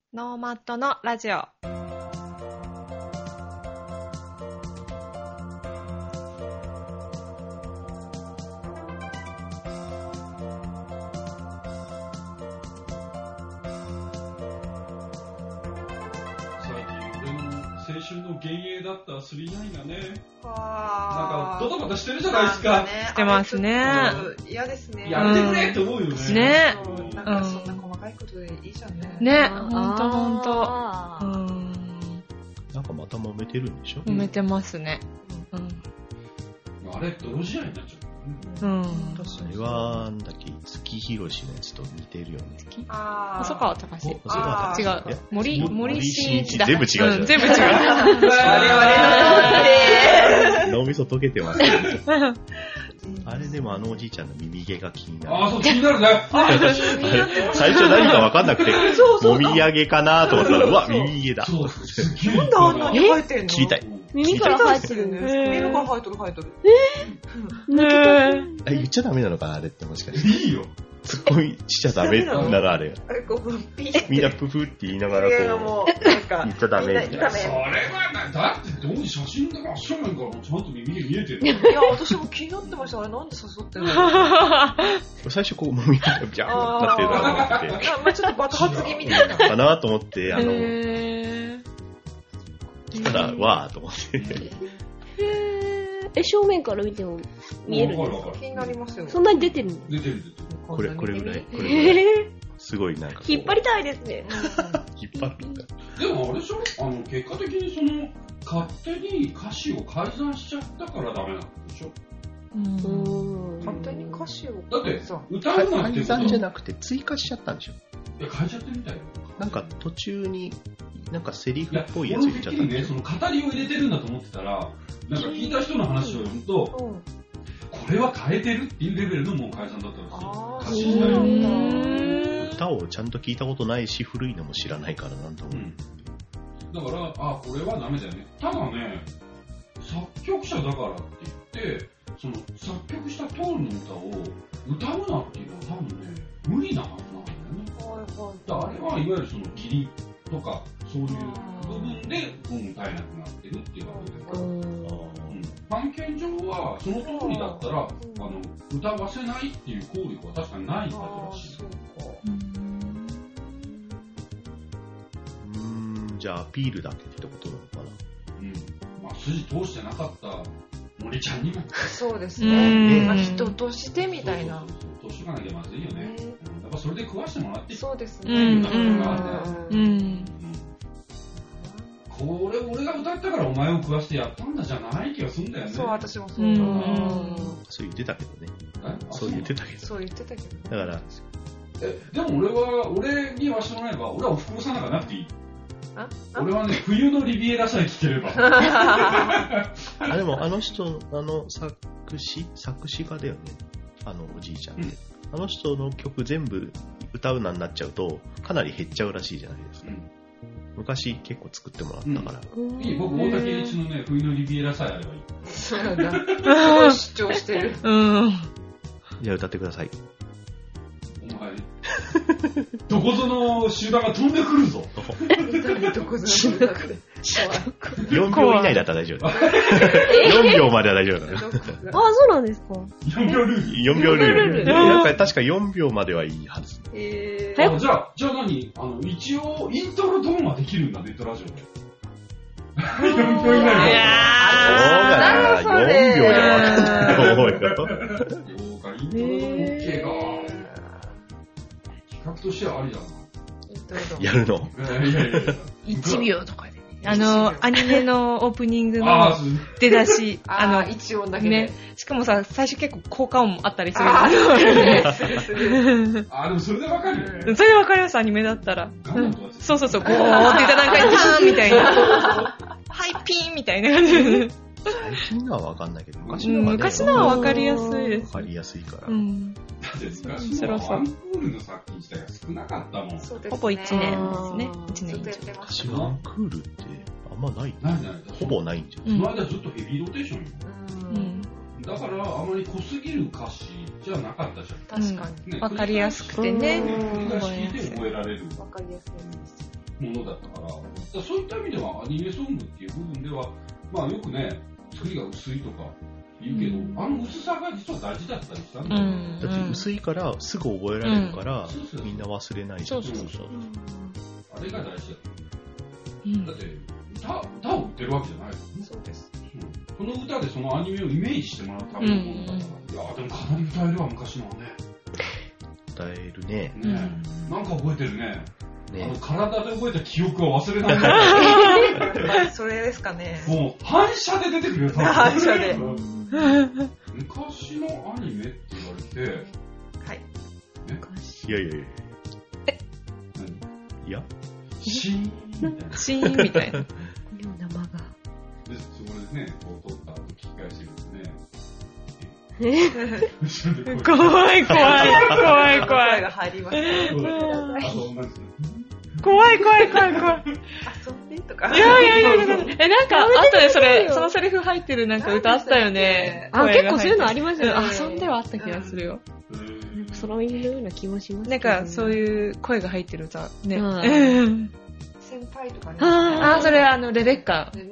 ノーマットのラジオ。 青春の幻影だった39がね、なんかドタバタしてるじゃないですか。 してますね。 嫌ですね。 やってくれって思うよね。 ね。 なんかそんな細かいことでいいじゃんね。 ね、ほんとほんと。 なんかまた揉めてるんでしょ？ 揉めてますね。 あれ、泥仕合になっちゃう。 それは、なんだっけ、月広しのやつと似てるよね。 細川隆史。違う。森進一だ。 全部違うじゃん。 全部違う。 脳みそ溶けてますね。あれでもおじいちゃんの耳毛が気になる。 そう、気になるね。 最初何か分かんなくて、もみあげかなと思ったら、うわ、耳毛だ。 なんであんなに生えてんの？ 切りたい。 耳から生えてるね。耳から生えとる。 言っちゃダメなのかなあれってもしかして。 いいよ。 ツッコミしちゃダメならあれ。みんなプフって言いながらこう、言っちゃダメみたいな。 それはない。だってどう写真で真正面からちゃんと耳毛見えてる。 いや、私も気になってました。あれなんで誘ってるの？ 最初こう、もみあげがビャーってなってるなと思って。 まあちょっと爆発気味みたいな。 かなと思って、来たら、わーと思って。 正面から見ても見えるんですか？ 気になりますよ。 そんなに出てるの？ 出てる。 これぐらい。すごいなんか。 引っ張りたいですね。 引っ張るんだ。 でもあれでしょ？結果的に勝手に歌詞を改ざんしちゃったからダメなんでしょ？ 勝手に歌詞をだって歌うなんて改ざんじゃなくて追加しちゃったんでしょ？ いや、変えちゃってみたいよ。 なんか途中になんかセリフっぽいやつ入れちゃった。 ね、その語りを入れてるんだと思ってたら、なんか聞いた人の話を読むと、これは変えてるっていうレベルのもう改ざんだったんですよ。歌詞自体を。 歌をちゃんと聞いたことないし、古いのも知らないからなんと思う。 だから、これはダメだよね。ただね、作曲者だからって言って、その作曲した通りの歌を歌うなっていうのは多分ね、無理なはずなんだよね。あれはいわゆるその義理とかそういう部分で歌えなくなってるっていうわけだから、版権上はその通りだったら歌わせないっていう効力は確かにないはずらしい。 じゃあアピールだけってことなのかな。 筋通してなかった森ちゃんにもそうですね。人としてみたいな。 通しとかなきゃまずいよね。やっぱそれで食わしてもらってそうですね。 これ俺が歌ったからお前を食わしてやったんだじゃない気がするんだよね。 そう、私もそう。 そう言ってたけどね。そう言ってたけど。 そう言ってたけど。 だから。 でも俺にはしてもらえば、俺はおふくろさんなんかなくていい。俺はね、冬のリビエラさえ聴ければ。 でも人、作詞家だよね。おじいちゃんって。あの人の曲全部歌うなになっちゃうと、かなり減っちゃうらしいじゃないですか。昔結構作ってもらったから。 いい、僕、大竹栄一のね、冬のリビエラさえあればいい。 そうなんだ。主張してる。 じゃあ歌ってください。 お前、どこぞの集団が飛んでくるぞ。 どこぞの集団で。 4秒以内だったら大丈夫。4秒までは大丈夫だよ。 そうなんですか。 4秒ルール。 4秒ルール。やっぱり確か4秒まではいいはず。 じゃあ何一応、イントロドンはできるんだ、ネットラジオで。4秒以内で。 4秒じゃわかんないと思うよ。 そうか、イントロドン OK か。企画としてはありだな。 やるの 1秒とかで。アニメのオープニングの出だし、 一音だけね。 しかもさ、最初結構効果音もあったりする。 でもそれでわかるよね。 それでわかります、アニメだったら。そう、ゴーって言った段階でパーンみたいな。ハイピーンみたいな感じ。 最近のはわかんないけど、 昔のはわかりやすいです。 わかりやすいから。 だって昔のワンクールの作品自体が少なかったもん。 ほぼ1年ですね。1年以上。 昔ワンクールってあんまない。ほぼないんじゃん。その間ずっとヘビーローテーションよ。だからあまり濃すぎる歌詞じゃなかったじゃん。 確かに。 わかりやすくてね。 繰り返し聞いて覚えられる。 わかりやすいです。 ものだったから、そういった意味ではアニメソングっていう部分では、まあよくね、作りが薄いとか言うけど、あの薄さが実は大事だったりしたんだよね。 だって薄いからすぐ覚えられるから、みんな忘れないじゃん。 そう。 あれが大事だった。だって歌を売ってるわけじゃないからね。 そうです。 この歌でそのアニメをイメージしてもらうためのものだから。いやでもかなり歌えるわ、昔のはね。 歌えるね。 なんか覚えてるね。 ね、 体で覚えた記憶は忘れないんだよ。 それですかね。 もう反射で出てくるよ、多分。 反射で。 昔のアニメって言われて、 はい。 いや。いやシーンみたいな。 シーンみたいな。 生が。 で、そこでね、こう撮った後聞き返してるとね。 怖い。 声が入ります。 怖い。 遊んでとか。 いや。なんか、あとでそのセリフ入ってるなんか歌あったよね。 結構そういうのありますよね。 遊んではあった気がするよ。 空耳のような気もします。 なんか、そういう声が入ってる歌。ね。 先輩とかね。 それレベッカ。 先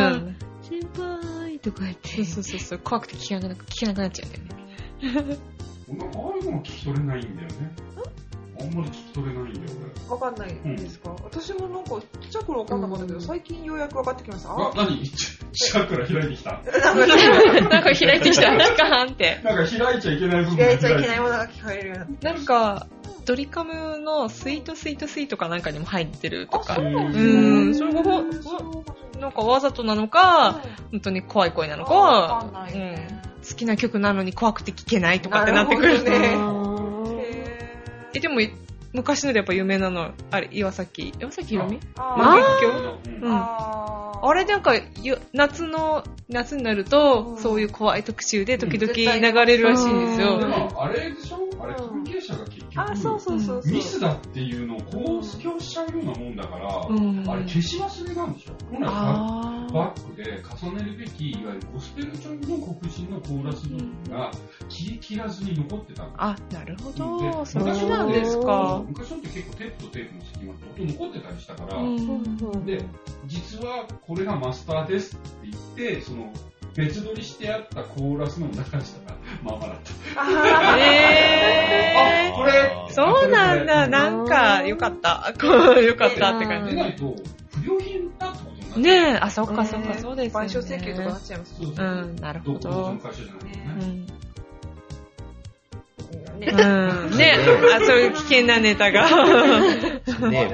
輩とか言って。 そう。怖くて聞けなくなっちゃうんだよね。 なんかああいうのが聞き取れないんだよね。あんまり聞き取れないんだよね。 わかんないですか、私もなんかちっちゃい頃わかんなかったけど、最近ようやく分かってきました。 何チャクラ開いてきたなんか開いてきた。ピカーンって。 なんか開いちゃいけない部分開いちゃいけないものが聞こえるようになって。 なんか、ドリカムのスイートかなんかにも入ってるとか。それがなんかわざとなのか、本当に怖い声なのか、好きな曲なのに怖くて聴けないとかってなってくるね。でも昔のでやっぱ有名なのあれ岩崎ひろみ？万華鏡？あれなんか夏になるとそういう怖い特集で時々流れるらしいんですよ。 でもあれでしょ？あれ関係者が結局ミスだっていうのを公表しちゃうようなもんだから、あれ消し忘れなんでしょ？本来バックで重ねるべきいわゆるゴスペル調の黒人のコーラス部分が切らずに残ってたの。 あ、なるほど。そうなんですか。 昔のって結構テープとテープの隙間って音残ってたりしたから、で実はこれがマスターですって言ってその別撮りしてあったコーラスの流したらまあまだった。これそうなんだ。なんかよかった。よかったって感じ。 でないと不良品だってことになって。 ねえ、そっかそうですね。 賠償請求とかなっちゃいます。 なるほど。 どこの会社じゃないね。 そういう危険なネタが。 ね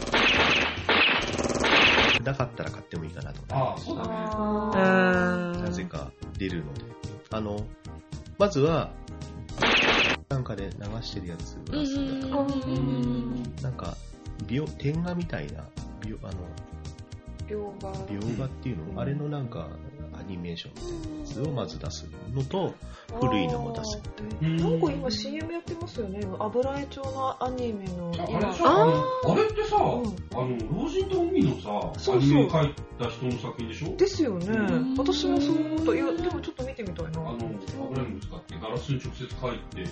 なかったら買ってもいいかなとか。 そうだね。 なぜか出るので。まずは、なんかで流してるやつが好きだから。なんか、点画みたいな、描画っていうの、あれのなんか、アニメーションみたいなやつをまず出すのと、古いのも出すみたいな。 なんか今 CM やってますよね。油絵調のアニメのあれってさ、老人と海のさ、アニメ描いた人の作品でしょ？ですよね。私もそう思った。いや、でもちょっと見てみたいな。油絵の使ってガラスに直接描いて、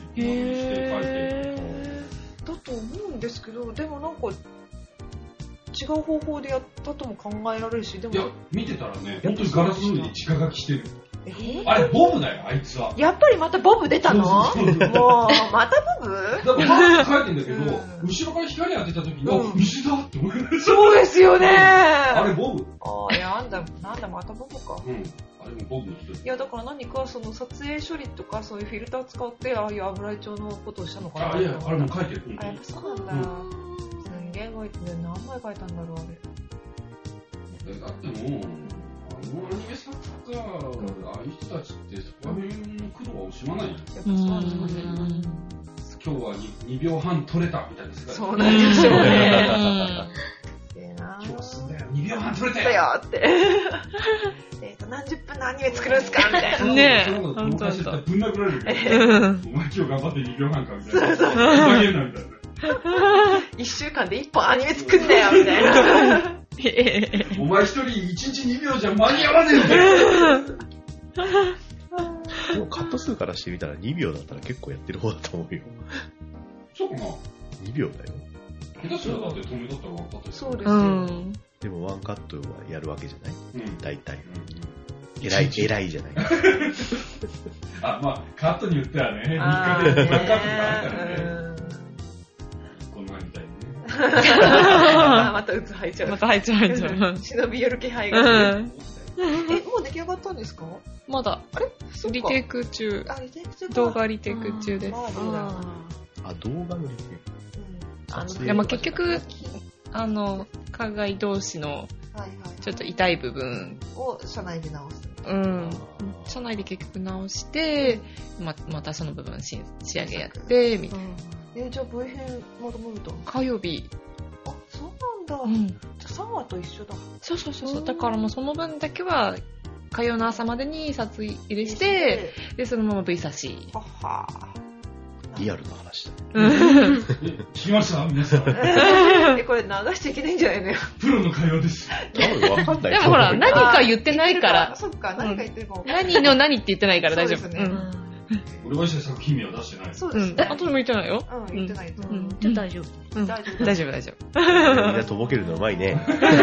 だと思うんですけど、でもなんか、違う方法でやったとも考えられるし、でも。いや、見てたらね、本当にガラスの上に直書きしてる。あれ、ボブだよ、あいつは。やっぱりまたボブ出たの？もう、またボブ？だからバッグ書いてんだけど、後ろから光当てた時の、水だって思う。そうですよね。あれ、ボブ。いや、なんだ、またボブか。あれもボブの人。いや、だから何か、その撮影処理とか、そういうフィルター使って、ああいう油絵調のことをしたのかな。いや、あれも書いてる。あ、やっぱそうなんだ。すんげえ書いてる。何枚書いたんだろう、あれ。だってもう、アニメ作家、ああいう人たちってそこら辺の苦労は惜しまないよ。やっぱそうなんですかね。今日は2秒半撮れたみたいな世界。そうなんですよね。今日すんだよ、2秒半撮れたよって何十分のアニメ作るんすかみたいな。ねえ、ほんとぶん殴られるけど、お前今日頑張って2秒半かみたいな。そう。ふざけんなみたいな。1週間で1本アニメ作んだよみたいな。お前一人1日2秒じゃ間に合わねえんだよ。 でもカット数からしてみたら2秒だったら結構やってる方だと思うよ。 そうかな？ 2秒だよ。 下手すらだって止めだったら分かったそうですよ。 うん。 でもワンカットはやるわけじゃないうん。 大体。 うん偉いじゃない。 あ、まあ、カットによってはね、 あ 3日で5カットがあるからね。この前みたいにね。 また鬱吐いちゃう。 また入っちゃう。 忍び寄る気配うがする。 ん。 もう出来上がったんですか？ まだ、 そうかリテイク中。 あ、リテイク中か。 動画リテイク中です。 まあそうだなあ、動画のリテイク。撮影いや、まあ結局、海外同士のはいはい。 ちょっと痛い部分、 を社内で直す。 うん。社内で結局直して、またその部分仕上げやって、みたいな。 じゃあ V 編まとめると。 火曜日。 あ、そうなんだ。 うん。 じゃあ3話と一緒だ。 そう。だからもうその分だけは、火曜の朝までに撮影入れして、で、そのまま V 差し。 ははリアルな話だ。 聞きました皆さん。 これ流しちゃいけないんじゃないのよ。 プロの会話です。 多分わかんない。 でもほら、何か言ってないから。 そっか、何か言ってるかも。 何の何って言ってないから大丈夫。 そうですね俺は一切作品名は出してない。 うん。 そうですね。 私も言ってないよ。 うん、言ってないと。 うん。じゃあ大丈夫。 うん。 大丈夫大丈夫、大丈みんなとぼけるのうまいね。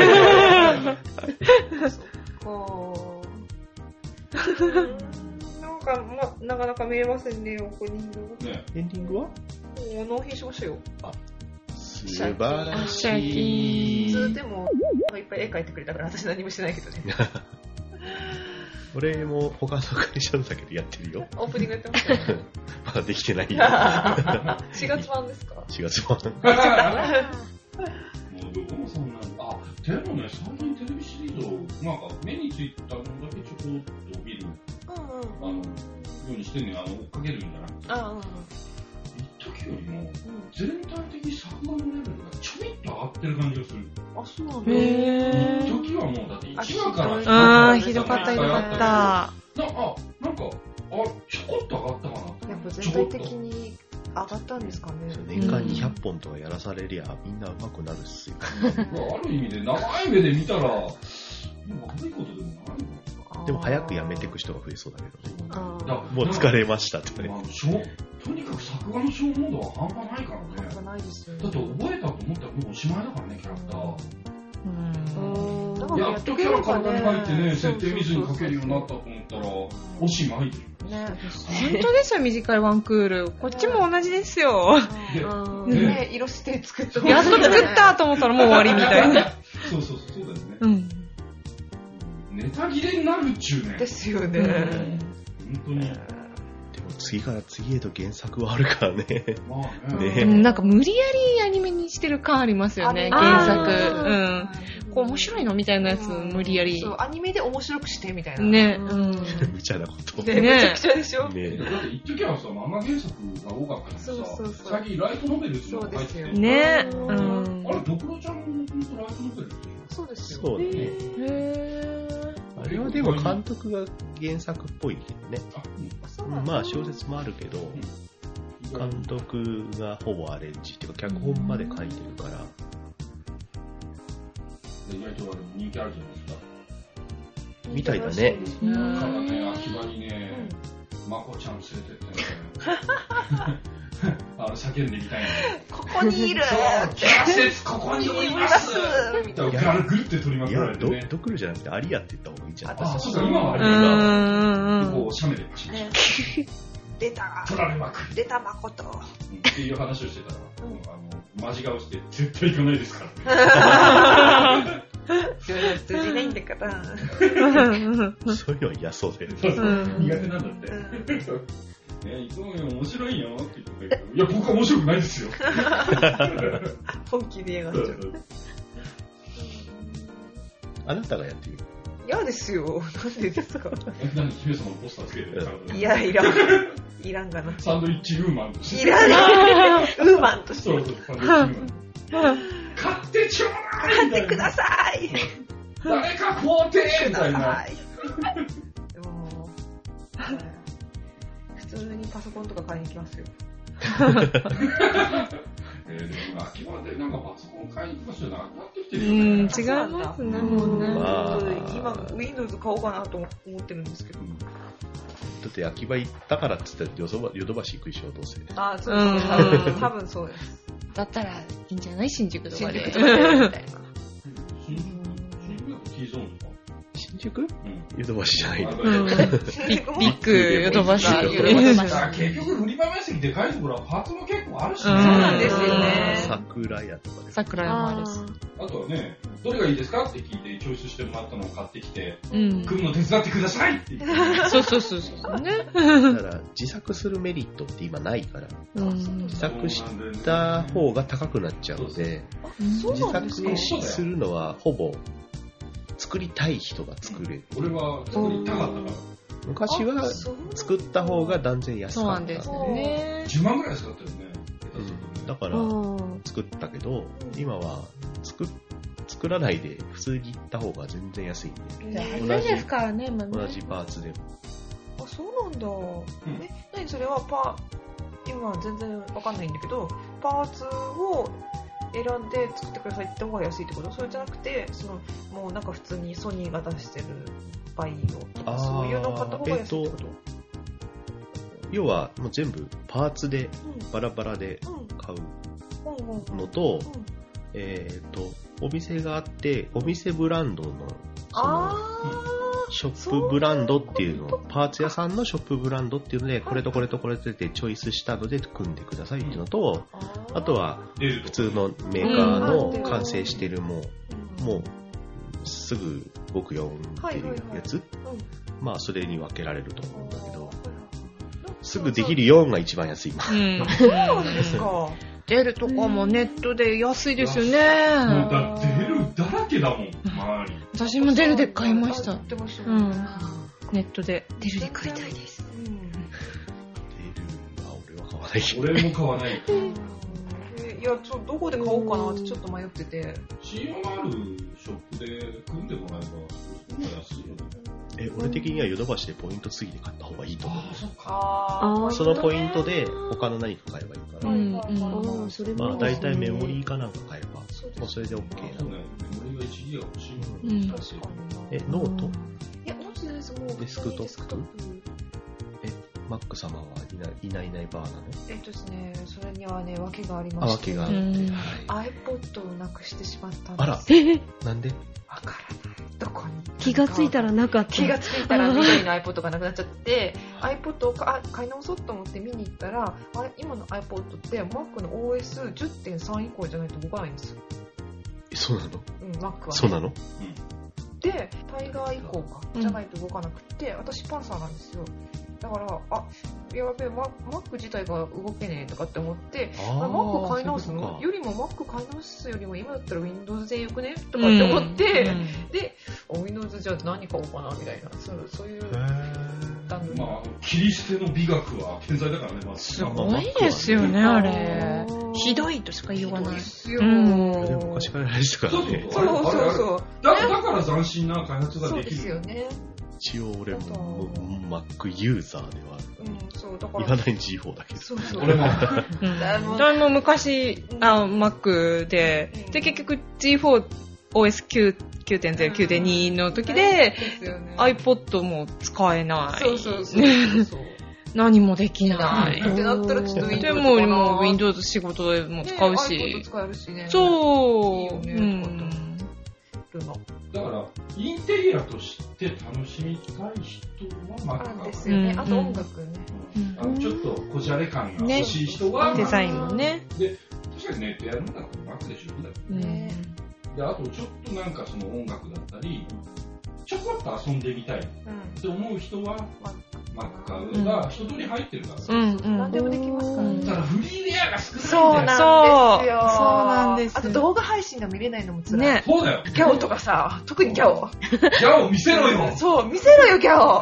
こう。なんか、なかなか見れませんね、オープニング。 ね。 エンディングはもう納品しましたよ。 素晴らしい。 普通でも、いっぱい絵描いてくれたから私何もしてないけどね。 俺も他の会社のだけでやってるよ。 オープニングやってましたよ。 まだできてないよ。 4月版ですか 4月版。 もうどこもそんなあ、でもね、最近テレビシリーズを、なんか目についたのだけちょこっと見る、ようにしてんねん、追っかけるんじゃなくて。一時よりも、全体的に作画のレベルがちょびっと上がってる感じがする。 あ、そうなん夫。 だ。 へ一時はもう、だって1話からひどかった、ひどかった。 なんか、ちょこっと上がったかなって。 やっぱ全体的に上がったんですかね。 年間200本とかやらされりゃみんな上手くなるっすよ。 ある意味で、長い目で見たら、悪いことでもないの。 でも早くやめていく人が増えそうだけどね。 あもう疲れましたってね。 とにかく作画の消耗度は半端ないからね。 半端ないですよね。 だって覚えたと思ったらもうおしまいだからね、キャラクター。 だやっとキャラ体に入ってね、設定見ずに描けるようになったと思ったら、おしまいでしょ。 ね。 本当ですよ、短いワンクール。こっちも同じですよ。 ね、色して作った。 やっと作ったと思ったらもう終わりみたいな。 そうだよね。 うん。 ネタ切れになるっちゅうね。 ですよね。 本当に。 でも次から次へと原作はあるからね。 まあね。 でもなんか無理やりアニメにしてる感ありますよね、原作。うん。こう面白いのみたいなやつ無理やり。 そう、アニメで面白くしてみたいな。 ね。うん。 無茶なこと。 ね、めちゃくちゃでしょ。 ね。 だって一時はさ、漫画原作が多かったのにさ、最近ライトノベルっていうのが入ってて。 ね。うん。 あれ、ドクロちゃんも本当ライトノベルでしょ？ そうですよ。 そうだね。 へあれはでも監督が原作っぽいけどね。まあ小説もあるけど、監督がほぼアレンジっていうか脚本まで書いてるから。 意外と人気あるじゃないですか。 みたいだね。 からね、秋葉にね、まこちゃん連れてってね、叫んでみたいな。 ここにいるここにいますみたいな。ぐるって取りまくられてね。 ドクルじゃなくてアリアって言った方がいいんじゃないあ、そうか、今はアリアが、こう、写メでパシッと。 出た取られまくる。 出たまこと。 っていう話をしてたら、マジ顔して絶対行かないですから。 通じないんだから。 そういうのは嫌そうだよね。 苦手なんだって。行くのよ、面白いよって言って、いや、僕は面白くないですよ。 本気で嫌がっちゃう。 あなたがやってみる。 嫌ですよ。なんでですか。 何、姫様のポスターつけていや、いらん。いらんがな。 サンドイッチウーマンとして。 いらない。ウーマンとして。 そう、サンドイッチウーマン。買ってちょうだい買ってください誰か買うてみたいな。 でも、普通にパソコンとか買いに行きますよ。 でも今、秋葉でなんかパソコン買いに行く場所なくなってきてるよね。 違いますね、もうね。 今、Windows 買おうかなと思ってるんですけど。 だって秋葉行ったからっつってヨドバシ行くでしょ、どうせ。 あ、そうです。多分そうです。 だったらいいんじゃない新宿とかで。 新宿とかでみたいな。 新宿だと T ゾーンとか。 新宿ヨドバシじゃないの。 ビッグヨドバシ。 結局売り場面積でかいところはパーツも結構あるしね。 そうなんですよね。 桜屋とかで。 桜屋もあるし。 あとはね、どれがいいですかって聞いてチョイスしてもらったのを買ってきて、 組むの手伝ってくださいって言って。 そうね。 だから自作するメリットって今ないから、自作した方が高くなっちゃうので、自作するのはほぼ作りたい人が作れる。 俺は作りたかったから。 昔は作った方が断然安かった。 そうなんですよね。 10万ぐらい使ったよね。 だから作ったけど、今は作らないで普通に行った方が全然安いんで。 安いですからね、 同じパーツでも。 あ、そうなんだ。何それは今全然わかんないんだけど、パーツを選んで作ってくださいって方が安いってこと？それじゃなくて、もうなんか普通にソニーが出してるバイオとかそういうのを買った方が安いってこと？ 要はもう全部パーツでバラバラで買うのと、お店があってお店ブランドのショップブランドっていうの、パーツ屋さんのショップブランドっていうので、これとこれとこれでチョイスしたので組んでくださいっていうのと、あとは普通のメーカーの完成してるもうすぐ動くよっていうやつ、まあそれに分けられると思うんだけど、すぐできる4が一番安い。 そうなんですか。 デルとかもネットで安いですよね。 デルだらけだもん、周り。 私もデルで買いました。ネットで。 デルで買いたいです。 デルは俺は買わないけど。 俺も買わない。 いや、どこで買おうかなってちょっと迷ってて。 信用のあるショップで組んでもらえば、すごく安いよね。 俺的にはヨドバシでポイントついて買った方がいいと思う。 そのポイントで他の何か買えばいいから。まあ大体メモリーかなんか買えば、もうそれで OK なの。 メモリーが1ギガ欲しいもん。 確かに。ノート？ いや、ノートじゃないです。もうデスクトップ？マック様はいないバーなの？ ですね、それにはね、訳がありまして。 訳があって。 iPod をなくしてしまったんです。 あら、なんで？ わからない。どこに気がついたらなかった。 気がついたら緑の iPod がなくなっちゃって、iPod を買い直そうと思って見に行ったら、今の iPod って Mac の OS10.3 以降じゃないと動かないんですよ。 そうなの？ Mac は、ね。 そうなの？ で、タイガー以降か、じゃないと動かなくて、私パンサーなんですよ。だから、やべえ、Mac 自体が動けねえとかって思って、Mac 買い直すのよりも Mac 買い直すよりも今だったら Windows でよくねとかって思って、で、Windows じゃあ何買おうかなみたいな、そういう段取り。 まあ、切り捨ての美学は天才だからね、まず。 すごいですよね、あれ。ひどいとしか言わない。 ですよ。 でも昔からやりですからね。 そう。 だから斬新な開発ができる。 そうですよね。 一応俺も Mac ユーザーではある。 そうだから。 言わない G4 だけど。 そう。 俺も。 私も昔、Mac で、結局 G4OS9.0、9.2 の時で、iPod も使えない。そう。何もできない。 ってなったらちょっと Windows でも Windows 仕事でも使うし。 iPod 使えるしね。 そう。 だから、インテリアとして楽しみたい人は Mac ですよね。あと音楽ね。 ちょっとこじゃれ感が欲しい人は、 デザインもね。 で、確かにネットやるんだったら Mac で十分だよね。で、あとちょっとなんかその音楽だったり、ちょこっと遊んでみたいって思う人は、Mac が一通り入ってるから。 何でもできますからね。 ただフリーレアが少ないんだよ。 そうなんですよ。あと動画配信が見れないのも辛い。 ね。 そうだよ。 ギャオとかさ、特にギャオ。 ギャオ見せろよ。 そう、見せろよ、ギャオ。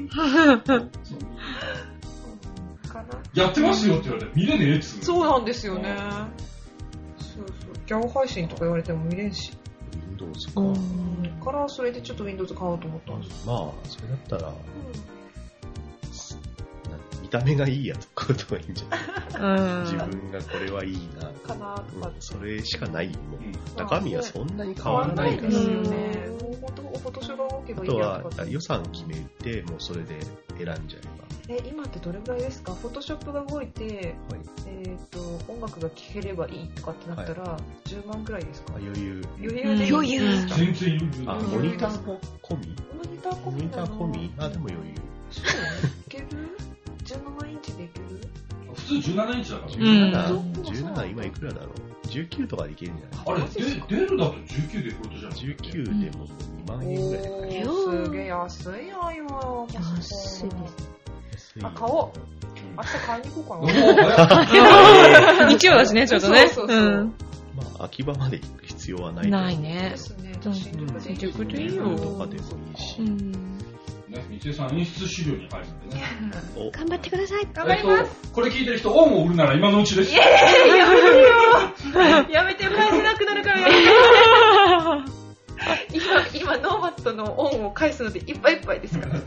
やってますよって言われて見れねえっつう。 そうなんですよね。そう。ギャオ配信とか言われても見れんし。 Windows か。 からそれでちょっと Windows 買おうと思ったんです。 まあ、それだったら、見た目がいいやつ買うとかいいんじゃない？自うん。 分がこれはいいな。 かなとかって。 それしかないよ。もううん中身はそんなに変変わらわらなから。 ないいですよね。もう本当フォトショーが動けばいいあとはやとかって。 予算決めて、もうそれで選んじゃえ今ってどれぐらいですか？フォトショップが動いて、 ば。はい。 音楽が聴ければいいとかってなったら、10万ぐらいですか？ 余裕。 余裕でいいですか？ 全然いる。 あ、 うんモニターも込み？ モニター込モニタみなのー込み？あ、でも余裕。 そういける？ 17インチでいける？ 普通17インチだから。 うん 17今いくらだろう？ 19とかでいけるんじゃない？ あれ、出るだと19でフォトじゃん。 19でも2万円ぐらいで買える。 すげえ安いな今。 安いです。 安いよあ、買おう。明日買いに行こうかな。 日曜だしね、ちょっとね。 そうそうそううん。 まあ、秋葉まで行く必要はない。 ないねで。すね。 うん新宿新宿でいいよとかでもいいし。 うん。 ね、三井さん演出資料に入るんでね。 お頑張ってください。 頑張ります。 これ聞いてる人、恩を売るなら今のうちです。 やめてよ。やめてよ。返せなくなるからやめて。今ノーマットのオンを返すのでいっぱいいっぱいですから。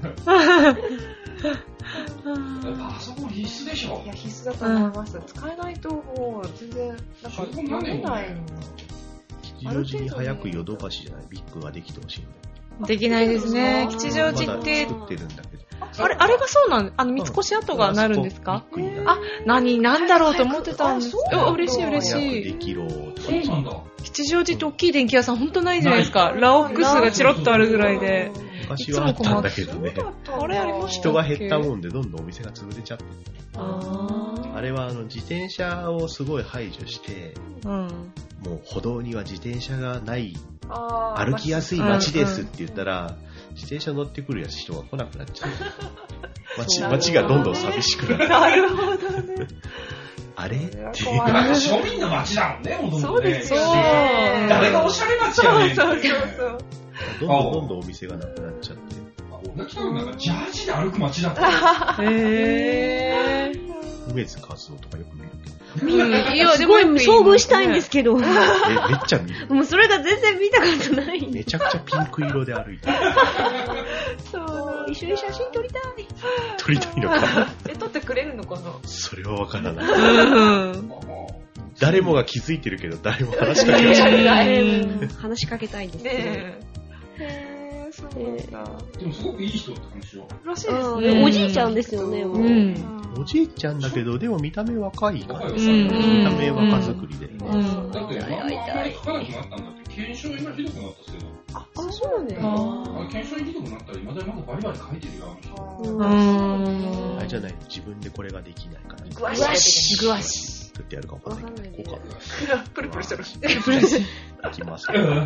パソコン必須でしょい。や、必須だと思います。使えないともう全然、なんかそうなんだよね読めないの。 吉祥寺に早くヨドバシじゃないビッグができてほしいんだよ。 できないですね。吉祥寺まだって、 作ってるんだけど。 あれがそうなん三越跡がなるんですか？ ビッグになるなんだろうと思ってたんです。 あそうなんだ嬉しい嬉早くしい。 できろとかそうなんだ。 吉祥寺って大きい電気屋さんほんとないじゃないですか。ラオックスがチロッとあるぐらいで。 昔はあったんだけどね。 あれありました人が減ったもんでどんどんお店が潰れちゃってああれは自転車をすごい排除して、 ーうん。 もう歩道には自転車がない歩歩きやすい街ですって言ったら、自転車乗ってくる人が来なくなっちゃう。街がどんどん寂しくなる。 なるほどね。 あれっていう。 庶民の街だもんね、ほとんどね。 そうですよそうね。 誰がおしゃれ街やねん。 そうそうそう。 どんどんお店がなくなっちゃって。 俺が来たのなんかジャージで歩く街だった。 へー。 梅津和夫とかよく見るけど。 いや、 すごい遭遇したいんですけど。 めっちゃ見る。 もうそれが全然見たことない。 めちゃくちゃピンク色で歩いてる。 そう、一緒に写真撮りたい。 撮りたいのか。 撮ってくれるのかな？ それはわからない。 うん。 誰もが気づいてるけど、誰も話しかけない。 話しかけたいですけど。 ねえ。そうなんだ。 でもすごくいい人って話よ。 らしいですうんね。 おじいちゃんですよね、もう。 うんおじいちゃんだけど、でも見た目若いから。 若いうん見た目若作りで。 うんだって、漫画あんまり書かなくなったんだって、検証今ひどくなったせいだ。 あ、そうなんだよ。 検証ひどくなったら、今だになんかバリバリ書いてるよ、あの人。 うん。 あれじゃない、自分でこれができないから。 グワシやグワシ。 どうやってやるかわかんないけど、こうか。 プルプルしてる。 いきます。 うん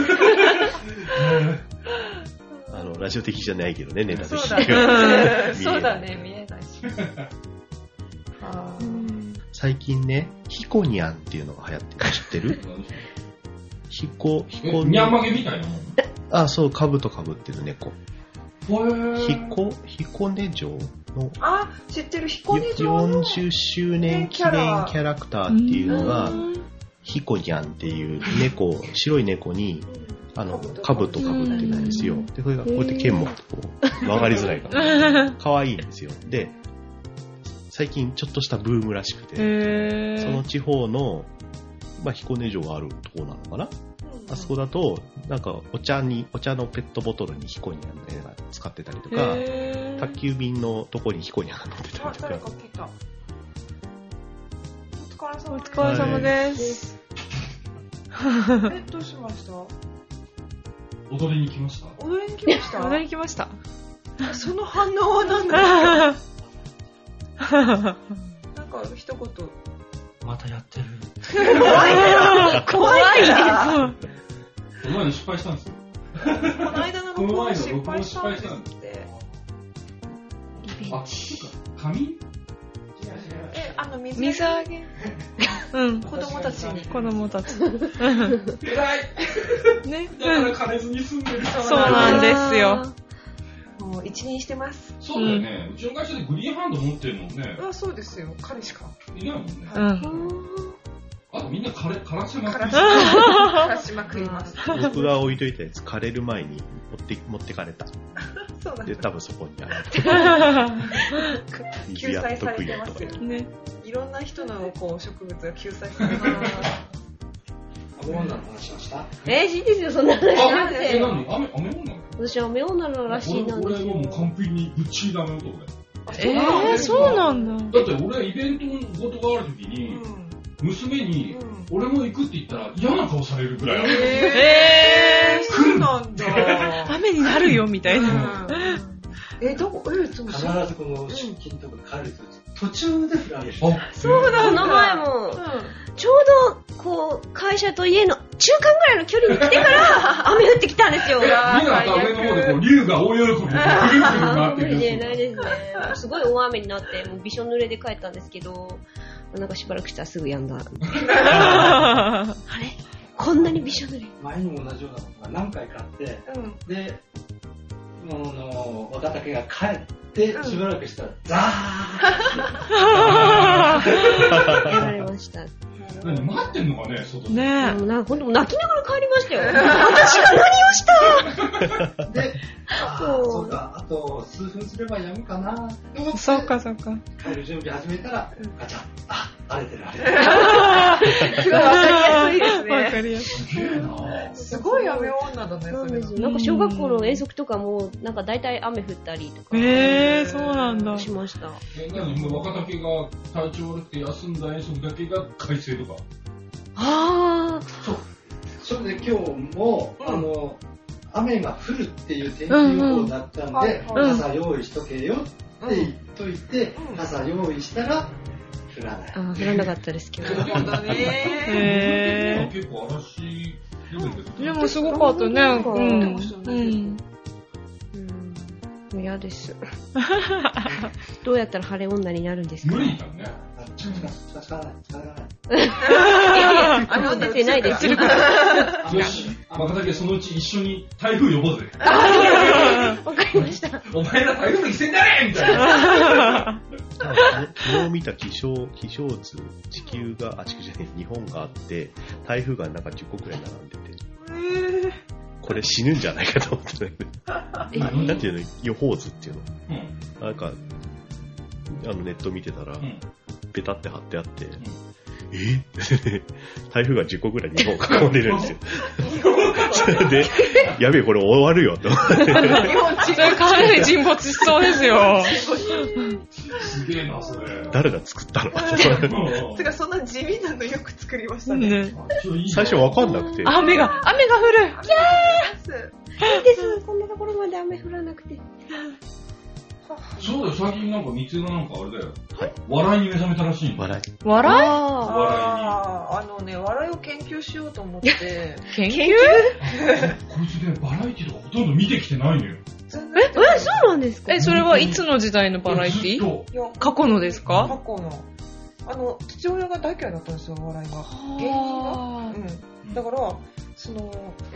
ラジオ的じゃないけどね、ネタ的そうにだは。 ね。そうだね、見えないし。あ最近ね、ヒコニャンっていうのが流行ってるの知ってる？ヒコミャンマゲみたいなもん。 あ、そう、カブトかぶってる猫。 へヒコネ城のあ、知ってる、彦根城の。 40周年記念キャラクターっていうのが、ヒコニャンっていう猫、白い猫に、カブトかぶってるんですよ。で、これがこうやって剣持ってこう、曲がりづらいから。可愛いんですよ。で、最近ちょっとしたブームらしくて、その地方の、彦根城があるところなのかな？あそこだと、なんかお茶のペットボトルにヒコニャンの絵が使ってたりとか、宅急便のとこにヒコニャンが乗ってたあ、 りとか。 誰か来た。おお疲れ様です。 どうしました？ 踊りに来ました。 踊りに来ました？ 踊りに来ました。 その反応は何だろう？なんか一言。 またやってる。 怖いな。 この前の失敗したんですよ。 この間の録音失敗したんですって。 あ、そうか。紙水揚げ。 水揚げ。うん。 子供たちに。 子供たち。 偉いね。 だから金津に住んでる。 そうなんですよ。 もう一任してます。 そうだよね。うちの会社でグリーンハンド持ってるもんね。 あ、そうですよ。彼しか。 いないもんね。 うん。 あとみんなからしまくからりしまくります。 僕が置いといたやつ、枯れる前に持ってかれた。 そうなんで、 だ。 多分そこにある。水やっとくよとか言って。 ね。 いろんな人のこう植物が救済されてる。 雨女の話をした？ いいですよ、そんな話しなくて。 何？雨女？ 私は雨女のらしいなんですよ。 俺はもう完璧にぶっちぎりで雨男だよ。 そうなんだ。 だって俺イベントごとがあるときに、娘に、俺も行くって言ったら嫌な顔されるぐらい。 そうなんだ。 雨になるよ、みたいな。 どこ、 必ずこの出勤とか帰ると途中で降られる。 そうだ、この前も、ちょうど、こう、会社と家の中間ぐらいの距離に来てから、雨降ってきたんですよ。 見なかった上の方でこう、竜が大喜びでくるくる回って無理でる。 ないですね。すごい大雨になって、もうびしょ濡れで帰ったんですけど、なんかしばらくしたらすぐ止んだ。あれこんなにびしょ濡れ。 前にも同じようなことが何回かあって、で、若竹が帰って、しばらくしたら、ザーやられました。 何待ってんのかね、外で。 ねえ。 ほんと泣きながら帰りましたよ。私が何をしたで、そうか、あと数分すればやむかなと思って、 そうか、そうか。 帰る準備始めたら、ガチャン、荒れてる荒れてる。 すごいわかりやすいですね。 わかりやすい。 すげえな。 すごい雨女だね、 そうですよ。 それ。 なんか小学校の遠足とかも、なんか大体雨降ったりとか。 そうなんだ。 しました。 何もう若竹が体調悪くて休んだ遠足だけが快晴とか。 それで今日も、雨が降るっていう天気予報だったんで、傘用意しとけよって言っといて、傘用意したら降らない。 降らなかったですけど。 そうだね。 結構嵐レベルで。 でもすごかったね。 嫌です。どうやったら晴れ女になるんですか？ 無理だね。 使わない。 出てないですよ。 よし、若竹そのうち一緒に台風呼ぼうぜ。 わかりました。 お前ら台風に来てんじゃねえみたいな。 昨日見た気象図、地球が、地球じゃねえ、日本があって、台風がなんか10個くらい並んでて、これ死ぬんじゃないかと思ってたなんていうの、予報図っていうの。なんか、ネット見てたら、ペタって貼ってあって、台風が10個ぐらい日本を囲んでるんですよ。それで、やべえ、これ終わるよって思って。 それかなり沈没しそうですよ。 すげえな、それ。 誰が作ったのてか、そんな地味なのよく作りましたね。 最初わかんなくて。 雨が降る。 いいです。こんなところまで雨降らなくて。 そうだよ、最近なんか三つがなんかあれだよ。笑いに目覚めたらしいんだよ。 笑い笑いを研究しようと思って。 研究こいつね、バラエティとかほとんど見てきてないのよ。 そうなんですか？ それはいつの時代のバラエティ？過去のですか？ 過去の。父親が大嫌いだったんですよ、笑いが。芸人が。だから、さんま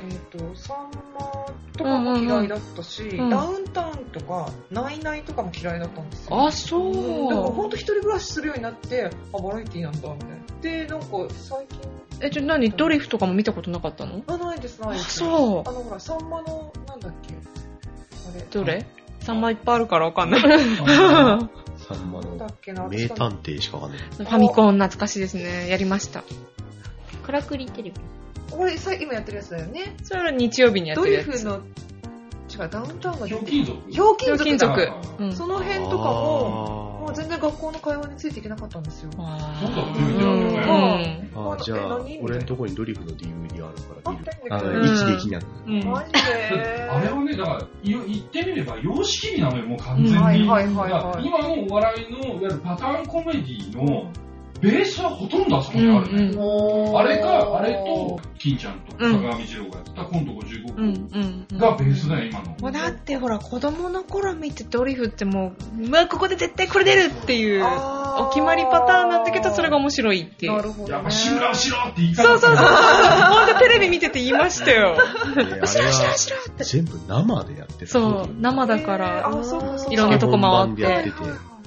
とかも嫌いだったし、ダウンタウンとか、ナイナイとかも嫌いだったんですよ。 そう。 だからほんと一人暮らしするようになって、バラエティなんだ、みたいな。で、なんか最近。 何ドリフとかも見たことなかったの？ ないです、ないです。 そう。 ほら、さんまの、なんだっけあれ。 どれ？さんまいっぱいあるからわかんない。 さんまの名探偵しかわかんない。 ファミコン懐かしいですね。やりました。 からくりテレビ。 これ今やってるやつだよね。 それは日曜日にやってるやつ。 ドリフの、ダウンタウンがひょうきん族。 ひょうきん族。 その辺とかも、もう全然学校の会話についていけなかったんですよ。 そうだね。 じゃあ、俺のとこにドリフの DVD あるから見る。一撃なの。 マジであれはね、だから、言ってみれば様式美なのよ、もう完全に。今のお笑いの、いわゆるパターンコメディの、ベースはほとんどあそこにあるね。あれと、金ちゃんと坂上二郎がやったコント55個がベースだよ、今の。 もうだってほら、子供の頃見てドリフってもう、ここで絶対これ出るっていう、お決まりパターンなんだけど、それが面白いっていう。 なるほど。 やっぱ志村しろって言い方そう。ほんとテレビ見てて言いましたよ。 しろって。全部生でやってる。 そう、生だから、いろんなとこ回って。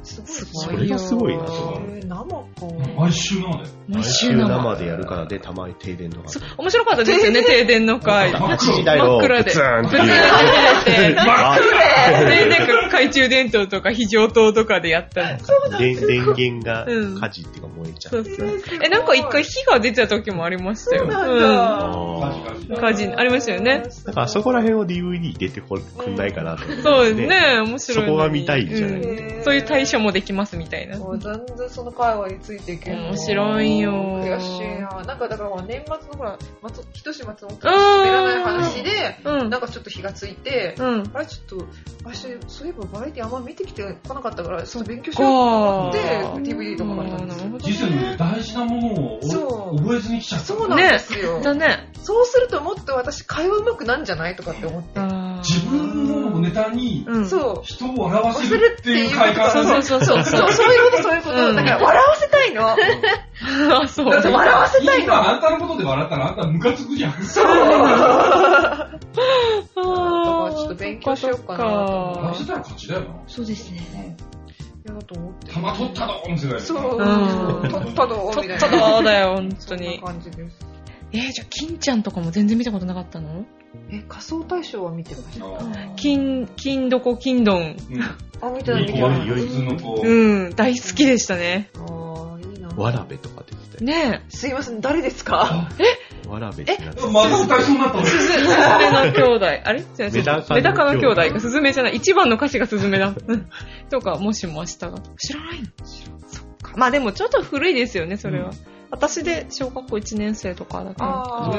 すすごい。 それがすごいなとそう思う。 生か。 毎週生で。 毎週生でやるからで、たまに停電とか。 面白かったですよね、停電の回。 真っ 8時台を真っ暗で。 ブツーンってブツーンって出て、 真っ暗で、なんか懐中電灯とか非常灯とかでやったの。 電源が火事っていうか燃えちゃ。 そううそう。なんか一回火が出てた時もありましたよ。火事ありましたよね。 だからそこら辺を DVD 入れてくんないかなと思って。 そうですね、面白い。 そこが見たいじゃない。 そういう対処もできますみたいな。 もう全然その会話についていけない。 面白いよ。 悔しいな。なんかだから年末のほら、ひとし松本の滑らない話で、なんかちょっと火がついて、あれちょっと、そういえばバラエティあんま見てきてこなかったから、ちょっと勉強しようと思って、DVD とか買ったんですよ。 実際に大事なものを覚えずに来ちゃった。 そうなんですよ。 だね。 そうするともっと私会話上手くなんじゃないとかって思って。 自分のネタにそう人を笑わせるっていう快感。 そう。 そういうこと。だから笑わせたいの。 あ、そう。 笑わせたいの。 今あんたのことで笑ったらあんたムカつくじゃん。 そう。だからちょっと勉強しようかな。 笑わせたら勝ちだよな。 そうですね。 やだと思って。 玉取ったどーんってそう。取ったどーみたいな。 取ったどーだよ、本当に。 そんな感じです。 じゃあ、金ちゃんとかも全然見たことなかったの？ 仮想大賞は見てました。 金どこ金丼。 あ、見てない。 大好きでしたね。 いいな。 わらべとか出てたよ。 ねえ。すいません、誰ですか？ わらべってなって。 また大賞になったの？ すずめの兄弟。あれ？メダカの兄弟か。すずめじゃない。一番の歌詞がすずめだ。とか、もしも明日が。知らないの？そっか。まあでもちょっと古いですよね、それは。私で小学校1年生とかだから。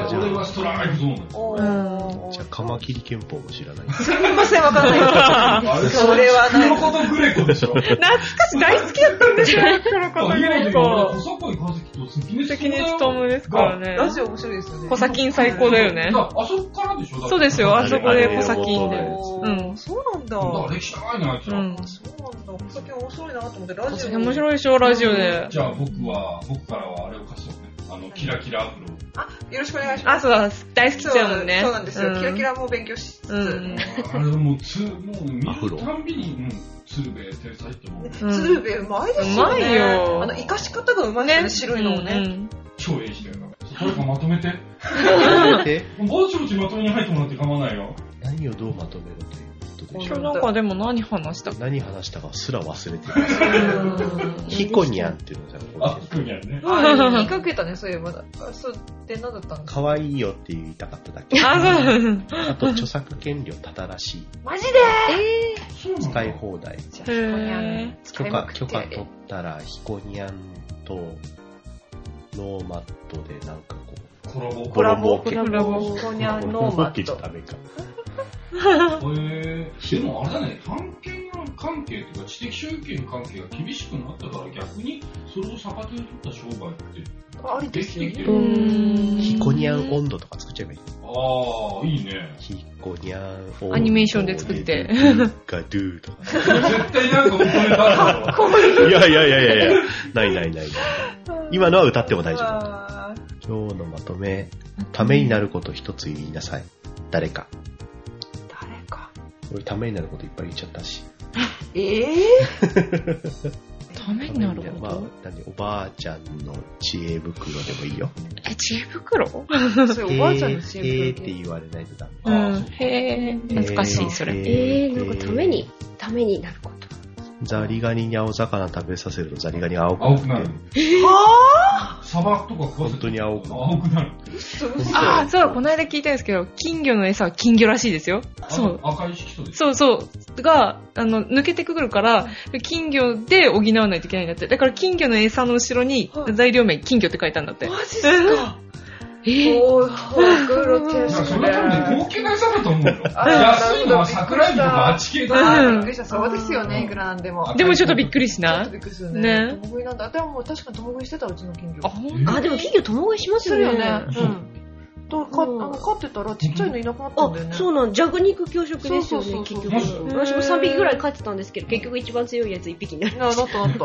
俺はストライクゾーン。じゃあ、カマキリ憲法も知らない。 すみません、わかんない。それはない。 黒子とグレコでしょ。 懐かしい、大好きだったんですよ。黒子とグレコ。 小坂井和樹と関根勤ですからね。 ラジオ面白いですよね。 小砂金最高だよね。 あそこからでしょ？ そうですよ、あそこで小砂金で。 そうなんだ。 歴史長いな、あいつら。 そうなんだ。小砂金面白いなと思って、ラジオ。 面白いでしょ、ラジオで。 じゃあ僕からはあれを貸そうね。キラキラアフロ。 よろしくお願いします。 そうだ、大好きだもんね。 そうなんですよ。キラキラも勉強しつつ。 あれもう見るたんびに、鶴瓶天才って思う。 鶴瓶うまいですよね。 うまいよ。 生かし方がうまいですね、白いのをね。 超ええ人やな。それかまとめて。ぼちぼちまとめに入ってもらって構わないよ。 何をどうまとめるということでしょう。 なんかでも何話したかすら忘れてる。ヒコニャンっていうのじゃん。 ヒコニャンね。 言いかけたね、そういえば。そうって何だったんですか？ 可愛いよって言いたかっただけ。あと著作権料ただらしい。 マジで？ 使い放題。許可取ったらヒコニャンとノーマットでなんかこうコラボヒコニャンノーマット。 ダメか。 でもあれだね、関係というか知的所有権関係が厳しくなったから逆にそれを逆手に取った商売ってありですよね。 ヒコニャン温度とか作っちゃえばいい。 ああ、いいね。 ヒコニャン温度。 アニメーションで作って。 ガドゥーとか。 絶対なんか踊れたんだろ。いや。ない。今のは歌っても大丈夫。今日のまとめ。ためになること一つ言いなさい。誰か。俺ためになることいっぱい言っちゃったし。 ためになること？ おばあちゃんの知恵袋でもいいよ。 知恵袋？ それおばあちゃんの知恵袋。 って言われないとダメ。へー、懐かしい、それ。 なんかためになること。 ザリガニに青魚食べさせるとザリガニが青くなる。砂漠とか食わせ本当に青くなる。 そうだ、この間聞いたんですけど、金魚の餌は金魚らしいですよ。 そう。赤い色素です。 そう。が、抜けてくるから、金魚で補わないといけないんだって。だから金魚の餌の後ろに材料名金魚って書いたんだって。 マジですか？ それは多分高級な餌だと思うよ。安いのは桜エビとかあっち系だ。 びっくりした。そうですよね、いくらなんでも。 でもちょっとびっくりしない？ びっくりするね。共食いなんだ。でももう確かに共食いしてた、うちの金魚。でも金魚共食いしますよね。 飼ってたらちっちゃいのいなくなったんだよね。 そうなん、弱肉強食ですよね、結局。私も3匹ぐらい飼ってたんですけど、結局一番強いやつ1匹になりました。 なった。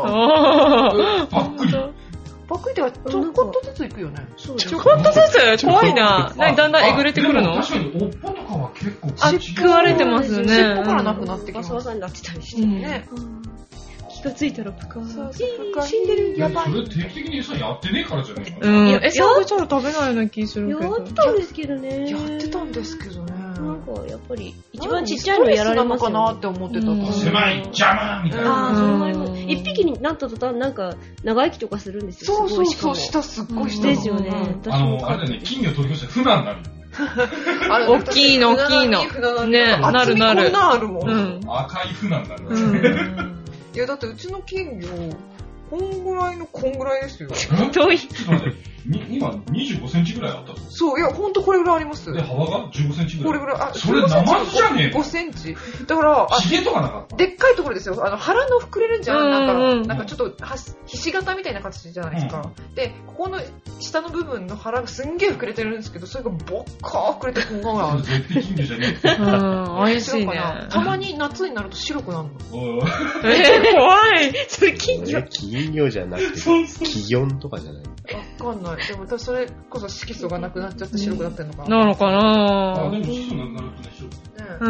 パクリではちょこっとずついくよね。 ちょこっとずつ怖いな。だんだんえぐれてくるの？ 確かにおっぽとかは結構食われてますね。 尻尾からなくなってきます。 バサバサになってたりしてね。 気がついたらプカーン。 そうそう死んでる。 やばい。 それ定期的に餌やってねえからじゃねえか。 餌あげたら食べないような気するけど。 やったんですけどね。 やってたんですけどね。 なんかやっぱり一番ちっちゃいのやられますよね。 ストレスなのかなって思ってた。 狭い邪魔みたいな。 ああ、そう思います。一匹になった途端なんか長生きとかするんですよ。 そうそうそう、下すっごい下ですよね。 あれだよね、金魚取り越して船になる。 大きいの、大きいの。ね、なるなる。 こんなあるもん。 赤い船になる。 いや、だってうちの金魚、こんぐらいですよ。 遠い。 ちょっと待って、今25センチぐらいあったと。 そう、いや、ほんとこれぐらいあります。 で、幅が15センチぐらい。 これぐらい、 それ生地じゃねえ 5センチ。だから、 ヒゲとかなかった。 でっかいところですよ。腹の膨れるんじゃん。なんかちょっと、ひし形みたいな形じゃないですか。で、ここの下の部分の腹がすんげえ膨れてるんですけど、それがぼっかー膨れてこんがら。 絶対金魚じゃねえ。 美味しいね。 たまに夏になると白くなるの。 怖い。それ金魚。 金魚じゃなくて、気温とかじゃない。 わかんない。でも私それこそ色素がなくなっちゃって白くなってるのかな。 なのかな。 でも色素なくなるとね、白く。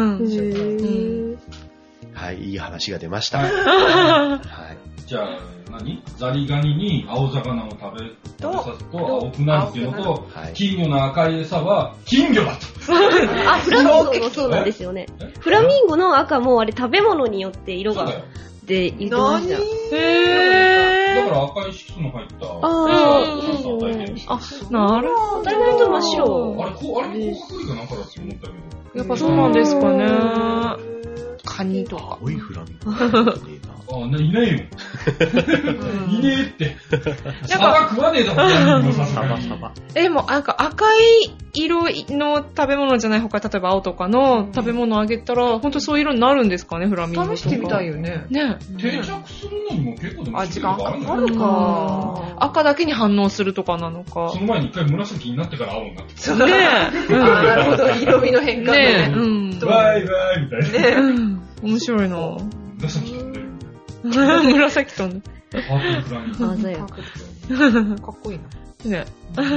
はい、いい話が出ました。はい。 じゃあ、ザリガニに青魚を食べさすと青くなるっていうのと、金魚の赤い餌は金魚だと。 あ、フラミンゴもそうなんですよね。フラミンゴの赤もあれ食べ物によって色がって言ってました。 だから赤い色素の入った。 なるほど。 当たり前と真っ白。 あれ、甲殻類がなんかだって思ったけど。 やっぱそうなんですかね。カニとか。 青いフラミンゴ。 いないよ。いねえって。サバ食わねえだろ、サバ。 でも、なんか赤い色の食べ物じゃない他、例えば青とかの食べ物をあげたら、本当そういう色になるんですかね、フラミンゴとか。 試してみたいよね。 ね。 定着するのにも結構でも時間かかるるか。 赤だけに反応するとかなのか。 その前に一回紫になってから青になって。 ねえ。なるほど、色味の変化ね。 わーいわーいみたいな。 ね面白いな紫飛んでる。 紫飛んでる。 パープルフラミンゴ。 鮮やか。 かっこいいな。 ね。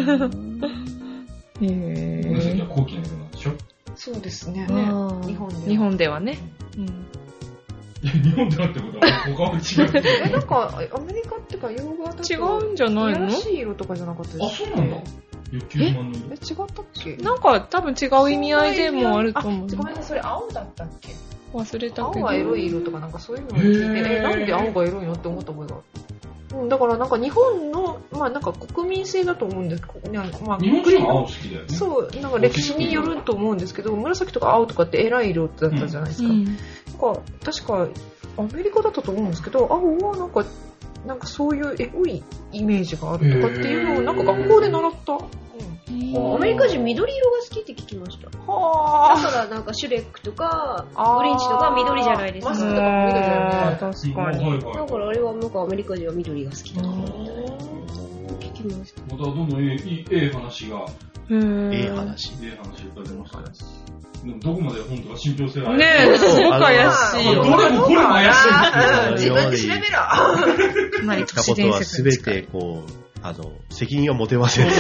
紫は高貴な色なんでしょ？ そうですね。 日本ではね。 日本ではってことは他は違う。 なんか、アメリカってか、ヨーグルト違うんじゃないの？ やらしい色とかじゃなかったですか？ あ、そうなんだ。違ったっけ？ なんか多分違う意味合いでもあると思う。 ごめんなさい、それ青だったっけ？ 忘れたけど。 青がエロい色とかなんかそういうのを聞いて、なんで青がエロいのって思った覚えがある。だからなんか日本の、まあなんか国民性だと思うんですけど、まあ、 日本人は青好きだよね。 そう、なんか歴史によると思うんですけど、紫とか青とかって偉い色だったじゃないですか。確かアメリカだったと思うんですけど、青はなんかそういうエロいイメージがあるとかっていうのをなんか学校で習った。 アメリカ人緑色が好きって聞きました。だからなんかシュレックとかグリンチとか緑じゃないですか。 マスクとかも緑だよね。 確かに。 だからあれはなんかアメリカ人は緑が好きだと思った聞きました。 またどんどんいい話が。 話いっぱい出ましたね。でもどこまで本当か信憑性はある。 ねえ、すごく怪しいよ。 どれもこれも怪しい。 自分で調べろ。 かなり言ったことはすべて責任を持てません。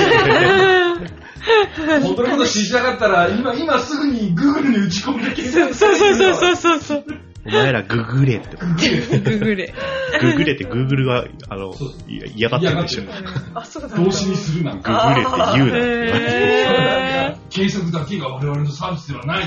本当のこと知りたかったら、今すぐに Google に打ち込んで検索そう。 お前らググれって。 ググれって Google が、嫌がってるでしょ。 動詞にするな。 ググれって言うなって言われて。 検索だけが我々のサービスではない。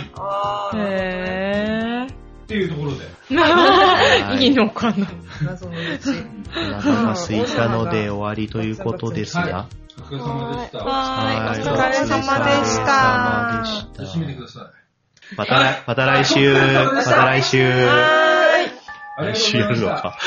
っていうところで。 いいのかな。 謎のうち。 お腹が空いたので終わりということですが。 お疲れ様でした。 お疲れ様でした。 閉めてください。 また来週。来週やるのか。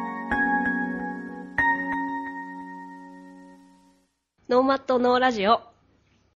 ノーマットノーラジオ。